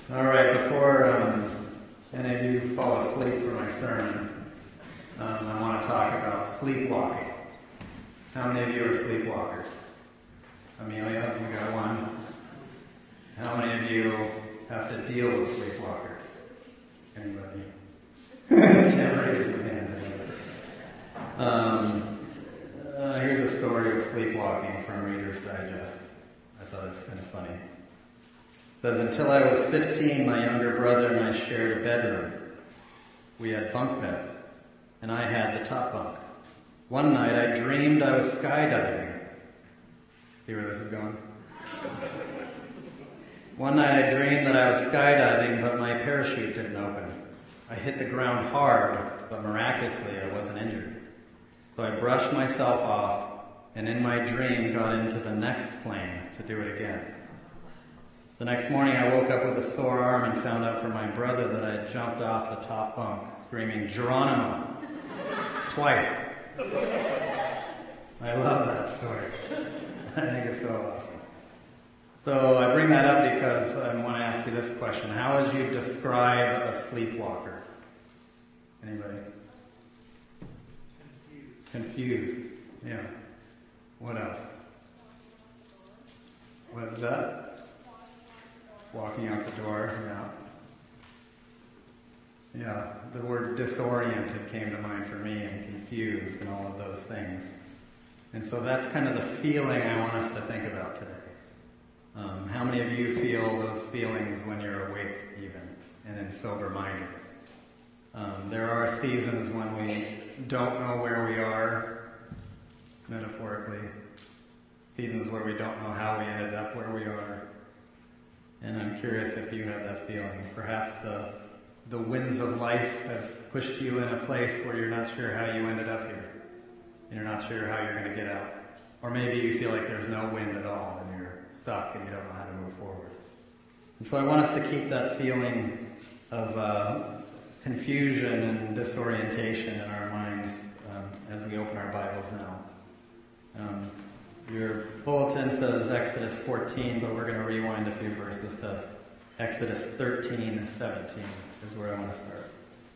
All right, before any of you fall asleep for my sermon, I want to talk about sleepwalking. How many of you are sleepwalkers? Amelia, you got one. How many of you have to deal with sleepwalkers? Anybody? Tim raised his hand. Here's a story of sleepwalking from Reader's Digest. I thought it was kind of funny. It says, until I was 15, my younger brother and I shared a bedroom. We had bunk beds, and I had the top bunk. One night I dreamed I was skydiving. See where this is going? One night I dreamed that I was skydiving, but my parachute didn't open. I hit the ground hard, but miraculously I wasn't injured. So I brushed myself off, and in my dream got into the next plane to do it again. The next morning I woke up with a sore arm and found out from my brother that I had jumped off the top bunk, screaming, Geronimo! Twice. I love that story. I think it's so awesome. So I bring that up because I want to ask you this question. How would you describe a sleepwalker? Anybody? Confused. Yeah. What else? What is that? Walking out the door. Yeah. Yeah. The word disoriented came to mind for me, and confused and all of those things. And so that's kind of the feeling I want us to think about today. How many of you feel those feelings when you're awake even and in sober-minded? There are seasons when we don't know where we are, metaphorically. Seasons where we don't know how we ended up where we are. And I'm curious if you have that feeling. Perhaps the winds of life have pushed you in a place where you're not sure how you ended up here. And you're not sure how you're going to get out. Or maybe you feel like there's no wind at all and you're stuck and you don't know how to move forward. And so I want us to keep that feeling of confusion and disorientation in our minds as we open our Bibles now. Your bulletin says Exodus 14, but we're going to rewind a few verses to Exodus 13, 17 is where I want to start.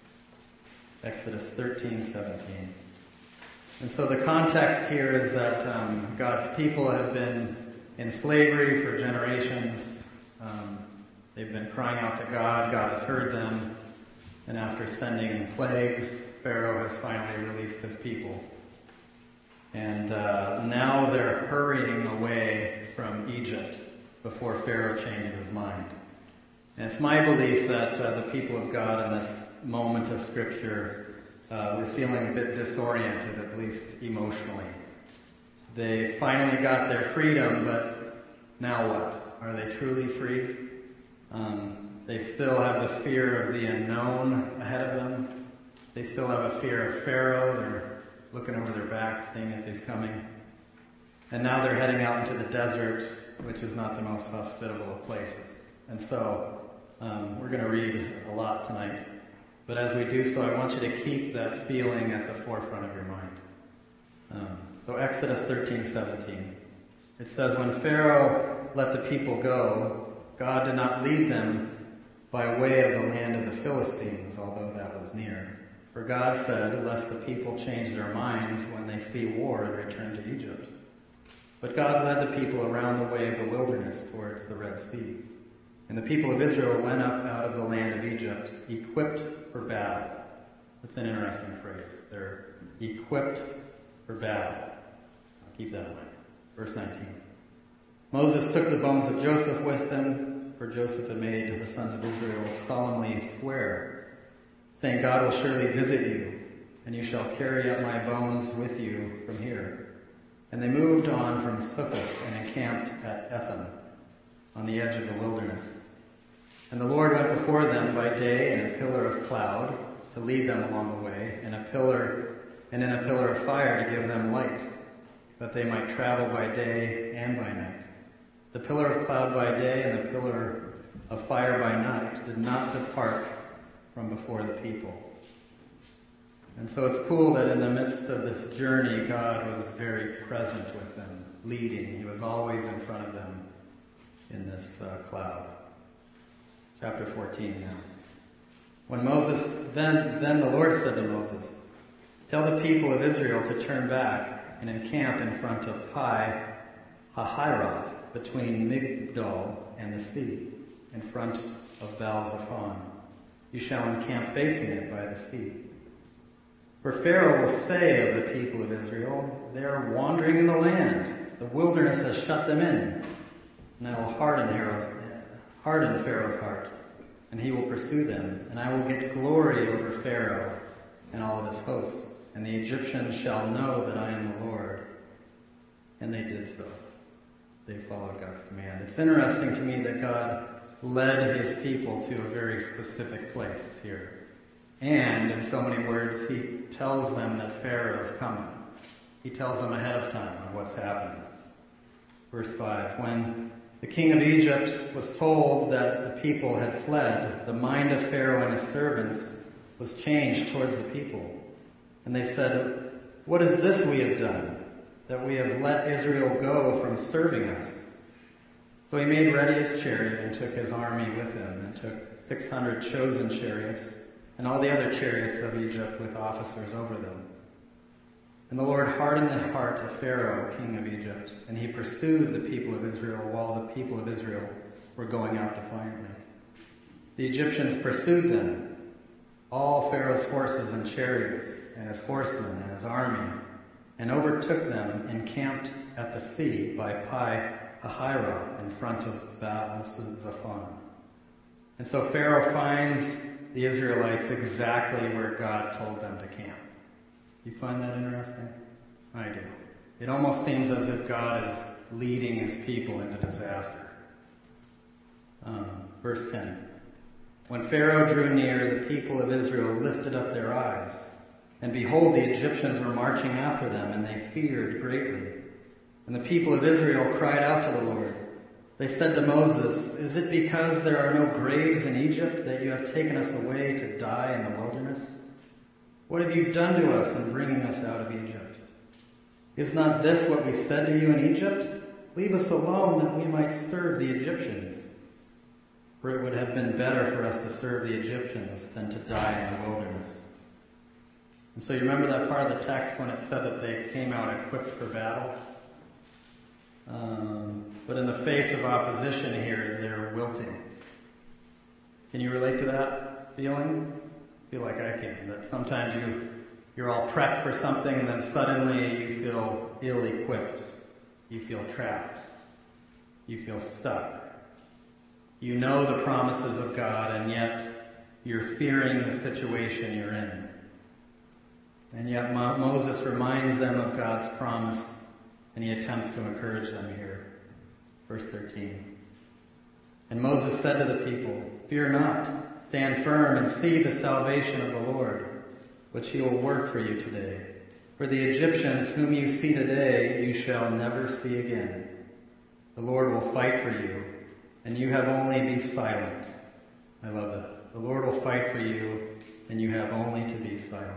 Exodus 13, 17. And so the context here is that God's people have been in slavery for generations. They've been crying out to God. God has heard them. And after sending plagues, Pharaoh has finally released his people. And now they're hurrying away from Egypt before Pharaoh changes his mind. And it's my belief that the people of God in this moment of Scripture were feeling a bit disoriented, at least emotionally. They finally got their freedom, but now what? Are they truly free? They still have the fear of the unknown ahead of them. They still have a fear of Pharaoh. They're looking over their backs, seeing if he's coming. And now they're heading out into the desert, which is not the most hospitable of places. And so we're going to read a lot tonight. But as we do so, I want you to keep that feeling at the forefront of your mind. So Exodus 13:17. It says, when Pharaoh let the people go, God did not lead them by way of the land of the Philistines, although that was near. For God said, lest the people change their minds when they see war and return to Egypt. But God led the people around the way of the wilderness towards the Red Sea. And the people of Israel went up out of the land of Egypt, equipped for battle. That's an interesting phrase. They're equipped for battle. I'll keep that in mind. Verse 19. Moses took the bones of Joseph with them, for Joseph had made the sons of Israel solemnly swear, saying, God will surely visit you, and you shall carry up my bones with you from here. And they moved on from Succoth and encamped at Etham, on the edge of the wilderness. And the Lord went before them by day in a pillar of cloud to lead them along the way, and in a pillar of fire to give them light, that they might travel by day and by night. The pillar of cloud by day and the pillar of fire by night did not depart from before the people. And so it's cool that in the midst of this journey, God was very present with them, leading. He was always in front of them in this cloud. Chapter 14 now. Then the Lord said to Moses, "Tell the people of Israel to turn back and encamp in front of Pi Hahiroth, between Migdol and the sea, in front of Baal-Zephon. You shall encamp facing it by the sea. For Pharaoh will say of the people of Israel, they are wandering in the land. The wilderness has shut them in. And I will harden Pharaoh's heart, and he will pursue them. And I will get glory over Pharaoh and all of his hosts. And the Egyptians shall know that I am the Lord." And they did so. They followed God's command. It's interesting to me that God led his people to a very specific place here. And in so many words, he tells them that Pharaoh's coming. He tells them ahead of time of what's happening. Verse 5, when the king of Egypt was told that the people had fled, the mind of Pharaoh and his servants was changed towards the people. And they said, "What is this we have done, that we have let Israel go from serving us?" So he made ready his chariot and took his army with him, and took 600 chosen chariots, and all the other chariots of Egypt with officers over them. And the Lord hardened the heart of Pharaoh, king of Egypt, and he pursued the people of Israel while the people of Israel were going out defiantly. The Egyptians pursued them, all Pharaoh's horses and chariots, and his horsemen and his army, and overtook them, encamped at the sea by Pi Hahiroth in front of Baal-Zephon. And so Pharaoh finds the Israelites exactly where God told them to camp. You find that interesting? I do. It almost seems as if God is leading his people into disaster. Verse 10. When Pharaoh drew near, the people of Israel lifted up their eyes, and behold, the Egyptians were marching after them, and they feared greatly. And the people of Israel cried out to the Lord. They said to Moses, "Is it because there are no graves in Egypt that you have taken us away to die in the wilderness? What have you done to us in bringing us out of Egypt? Is not this what we said to you in Egypt? Leave us alone that we might serve the Egyptians. For it would have been better for us to serve the Egyptians than to die in the wilderness." And so you remember that part of the text when it said that they came out equipped for battle? But in the face of opposition here, they're wilting. Can you relate to that feeling? I feel like I can. That sometimes you're all prepped for something and then suddenly you feel ill-equipped. You feel trapped. You feel stuck. You know the promises of God, and yet you're fearing the situation you're in. And yet Moses reminds them of God's promise, and he attempts to encourage them here. Verse 13. And Moses said to the people, "Fear not, stand firm and see the salvation of the Lord, which he will work for you today. For the Egyptians whom you see today, you shall never see again. The Lord will fight for you, and you have only be silent." I love that. The Lord will fight for you, and you have only to be silent.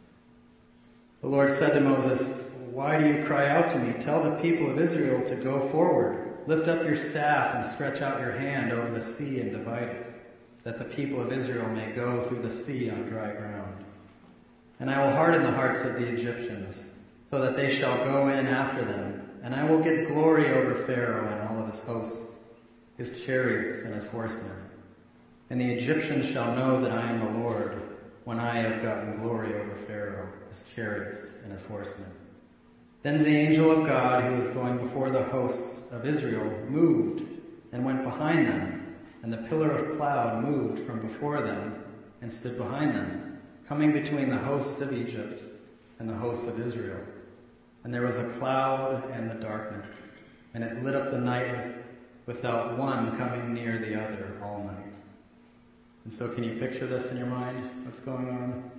The Lord said to Moses, "Why do you cry out to me? Tell the people of Israel to go forward. Lift up your staff and stretch out your hand over the sea and divide it, that the people of Israel may go through the sea on dry ground. And I will harden the hearts of the Egyptians, so that they shall go in after them. And I will get glory over Pharaoh and all of his hosts, his chariots and his horsemen. And the Egyptians shall know that I am the Lord, when I have gotten glory over Pharaoh, his chariots and his horsemen." Then the angel of God, who was going before the hosts of Israel, moved and went behind them, and the pillar of cloud moved from before them and stood behind them, coming between the hosts of Egypt and the hosts of Israel. And there was a cloud and the darkness, and it lit up the night without one coming near the other all night. And so can you picture this in your mind, what's going on?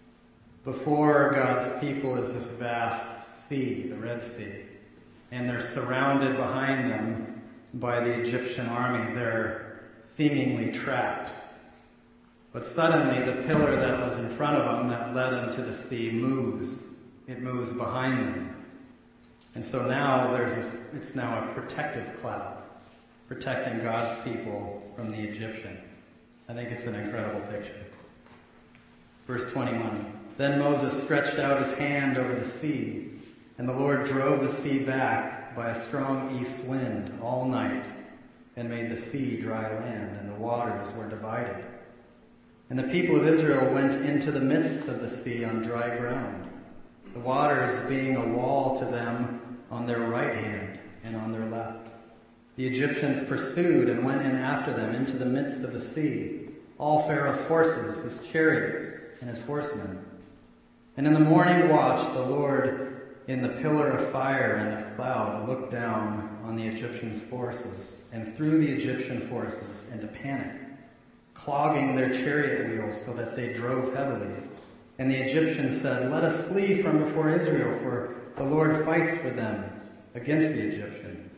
Before God's people is this vast sea, the Red Sea, and they're surrounded behind them by the Egyptian army. They're seemingly trapped. But suddenly the pillar that was in front of them that led them to the sea moves. It moves behind them. And so now it's now a protective cloud, protecting God's people from the Egyptians. I think it's an incredible picture. Verse 21, then Moses stretched out his hand over the sea, and the Lord drove the sea back by a strong east wind all night, and made the sea dry land, and the waters were divided. And the people of Israel went into the midst of the sea on dry ground, the waters being a wall to them on their right hand and on their left. The Egyptians pursued and went in after them into the midst of the sea, all Pharaoh's horses, his chariots, and his horsemen. And in the morning watch, the Lord, in the pillar of fire and of cloud, looked down on the Egyptians' forces and threw the Egyptian forces into panic, clogging their chariot wheels so that they drove heavily. And the Egyptians said, let us flee from before Israel, for the Lord fights for them against the Egyptians.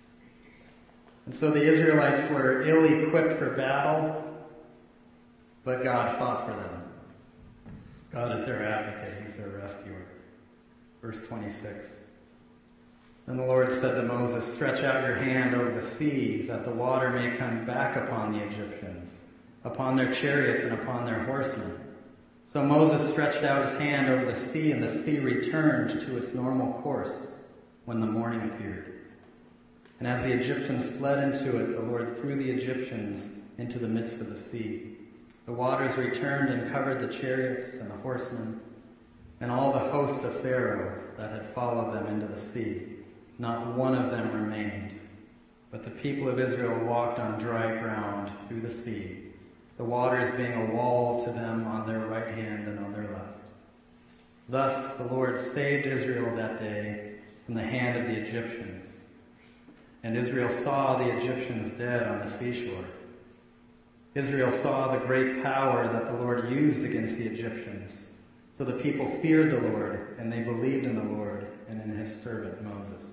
And so the Israelites were ill-equipped for battle, but God fought for them. God is their advocate. He's their rescuer. Verse 26. Then the Lord said to Moses, stretch out your hand over the sea, that the water may come back upon the Egyptians, upon their chariots and upon their horsemen. So Moses stretched out his hand over the sea, and the sea returned to its normal course when the morning appeared. And as the Egyptians fled into it, the Lord threw the Egyptians into the midst of the sea. The waters returned and covered the chariots and the horsemen, and all the host of Pharaoh that had followed them into the sea. Not one of them remained. But the people of Israel walked on dry ground through the sea, the waters being a wall to them on their right hand and on their left. Thus the Lord saved Israel that day from the hand of the Egyptians. And Israel saw the Egyptians dead on the seashore. Israel saw the great power that the Lord used against the Egyptians. So the people feared the Lord, and they believed in the Lord and in his servant Moses.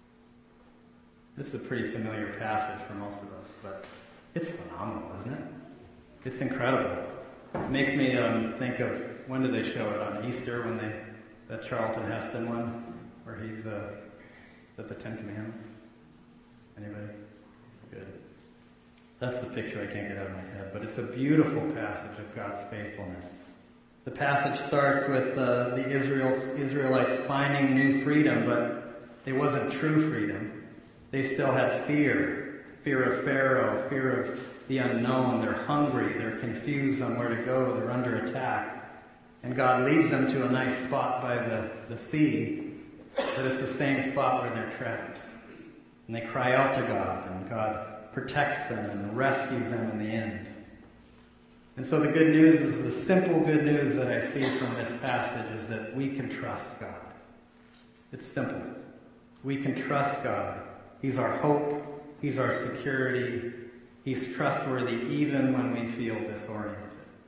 This is a pretty familiar passage for most of us, but it's phenomenal, isn't it? It's incredible. It makes me think of, when did they show it? On Easter, when that Charlton Heston one, where he's at the Ten Commandments? Anybody? Good. That's the picture I can't get out of my head, but it's a beautiful passage of God's faithfulness. The passage starts with the Israelites finding new freedom, but it wasn't true freedom. They still had fear of Pharaoh, fear of the unknown. They're hungry, they're confused on where to go, they're under attack. And God leads them to a nice spot by the sea, but it's the same spot where they're trapped. And they cry out to God, and God protects them and rescues them in the end. And so the good news is, the simple good news that I see from this passage is that we can trust God. It's simple. We can trust God. He's our hope. He's our security. He's trustworthy even when we feel disoriented.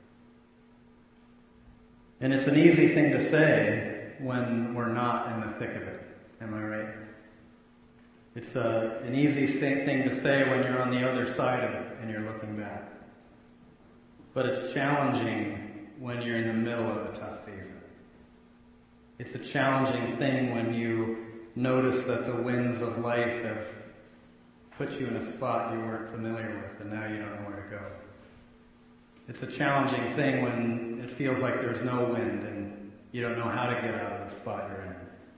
And it's an easy thing to say when we're not in the thick of it. Am I right? It's an easy thing to say when you're on the other side of it and you're looking back. But it's challenging when you're in the middle of a tough season. It's a challenging thing when you notice that the winds of life have put you in a spot you weren't familiar with, and now you don't know where to go. It's a challenging thing when it feels like there's no wind and you don't know how to get out of the spot you're in.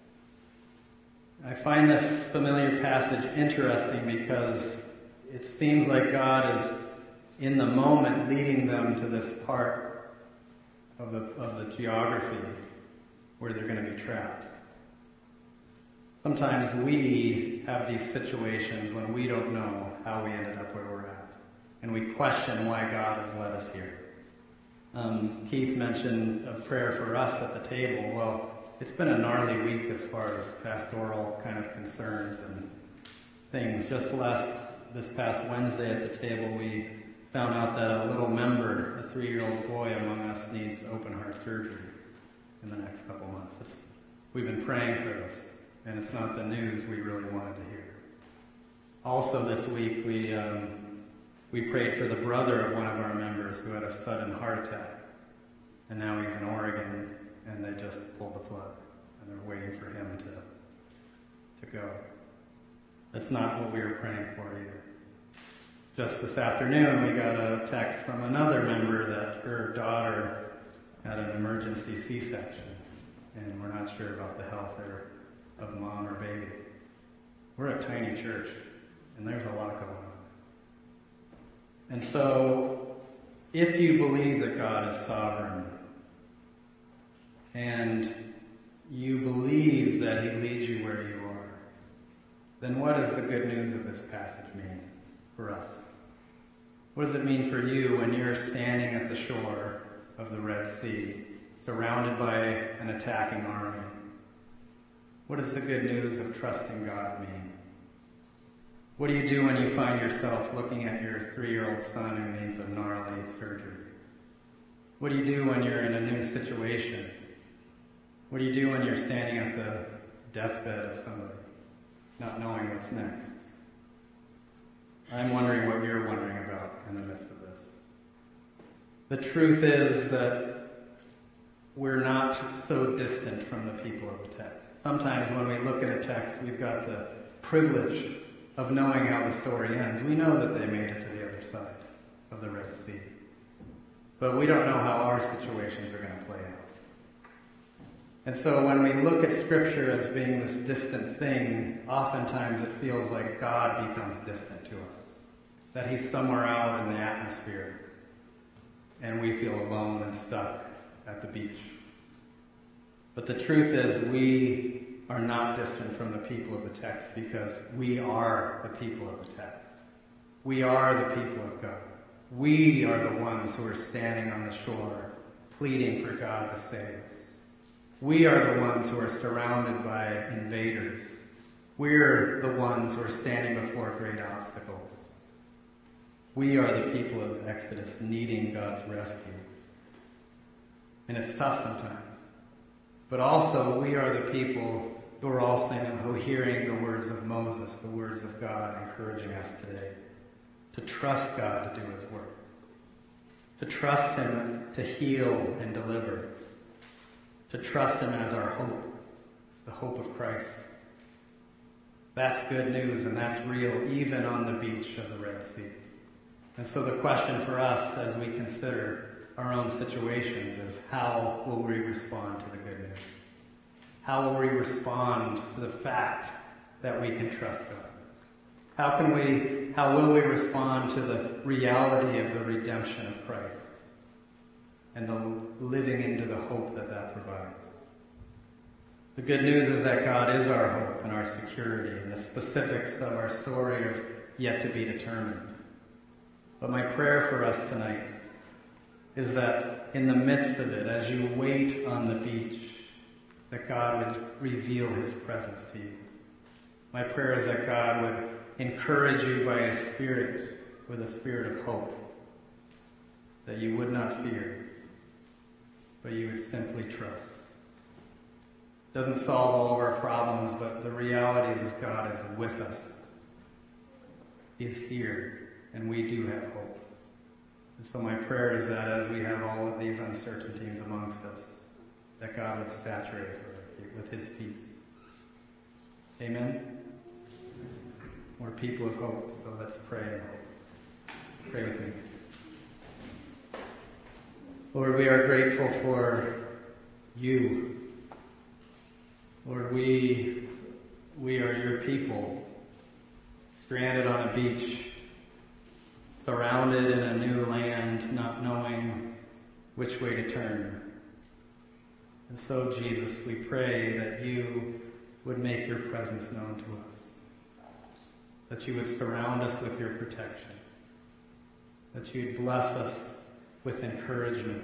I find this familiar passage interesting because it seems like God is in the moment leading them to this part of the geography where they're going to be trapped. Sometimes we have these situations when we don't know how we ended up where we're at, and we question why God has led us here. Keith mentioned a prayer for us at the table. Well, it's been a gnarly week as far as pastoral kind of concerns and things. Just this past Wednesday at the table, we found out that a little member, a 3-year-old boy among us, needs open heart surgery in the next couple months. We've been praying for this, and it's not the news we really wanted to hear. Also this week, we prayed for the brother of one of our members who had a sudden heart attack, and now he's in Oregon, and they just pulled the plug, and they're waiting for him to go. That's not what we were praying for either. Just this afternoon, we got a text from another member that her daughter had an emergency C-section, and we're not sure about the health of mom or baby. We're a tiny church, and there's a lot going on. And so, if you believe that God is sovereign, and you believe that he leads you where you are, then what does the good news of this passage mean for us? What does it mean for you when you're standing at the shore of the Red Sea, surrounded by an attacking army? What does the good news of trusting God mean? What do you do when you find yourself looking at your 3-year-old son who needs a gnarly surgery? What do you do when you're in a new situation? What do you do when you're standing at the deathbed of somebody, not knowing what's next? I'm wondering what you're wondering about in the midst of this. The truth is that we're not so distant from the people of the text. Sometimes when we look at a text, we've got the privilege of knowing how the story ends. We know that they made it to the other side of the Red Sea. But we don't know how our situations are going to play out. And so when we look at Scripture as being this distant thing, oftentimes it feels like God becomes distant to us. That he's somewhere out in the atmosphere, and we feel alone and stuck at the beach. But the truth is, we are not distant from the people of the text because we are the people of the text. We are the people of God. We are the ones who are standing on the shore, pleading for God to save us. We are the ones who are surrounded by invaders. We're the ones who are standing before great obstacles. We are the people of Exodus needing God's rescue. And it's tough sometimes. But also, we are the people who are also hearing the words of Moses, the words of God encouraging us today to trust God to do his work. To trust him to heal and deliver. To trust him as our hope, the hope of Christ. That's good news, and that's real even on the beach of the Red Sea. And so the question for us as we consider our own situations is, how will we respond to the good news? How will we respond to the fact that we can trust God? How will we respond to the reality of the redemption of Christ and the living into the hope that that provides? The good news is that God is our hope and our security, and the specifics of our story are yet to be determined. But my prayer for us tonight is that in the midst of it, as you wait on the beach, that God would reveal his presence to you. My prayer is that God would encourage you by his Spirit with a spirit of hope, that you would not fear, but you would simply trust. It doesn't solve all of our problems, but the reality is God is with us. He is here, and we do have hope. And so my prayer is that as we have all of these uncertainties amongst us, that God would saturate us with his peace. Amen? We're people of hope, so let's pray in hope. Pray with me. Lord, we are grateful for you. Lord, we are your people, stranded on a beach, surrounded in a new land, not knowing which way to turn. And so, Jesus, we pray that you would make your presence known to us, that you would surround us with your protection, that you'd bless us with encouragement,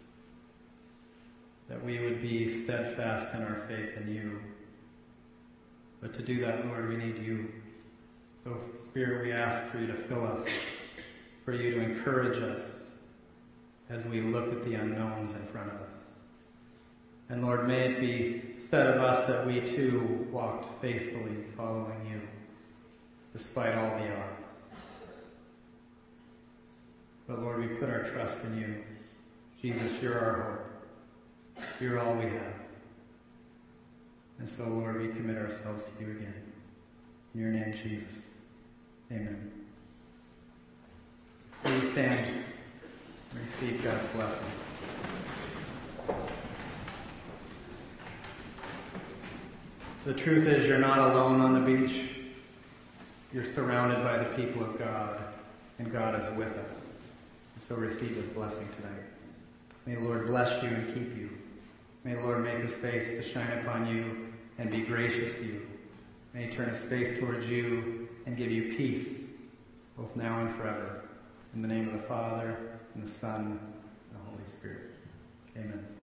that we would be steadfast in our faith in you. But to do that, Lord, we need you. So, Spirit, we ask for you to fill us, for you to encourage us as we look at the unknowns in front of us. And Lord, may it be said of us that we too walked faithfully following you, despite all the odds. But Lord, we put our trust in you. Jesus, you're our hope. You're all we have. And so, Lord, we commit ourselves to you again. In your name, Jesus. Amen. Please stand and receive God's blessing. The truth is, you're not alone on the beach. You're surrounded by the people of God, and God is with us. So receive his blessing tonight. May the Lord bless you and keep you. May the Lord make his face to shine upon you and be gracious to you. May he turn his face towards you and give you peace, both now and forever. In the name of the Father, and the Son, and the Holy Spirit. Amen.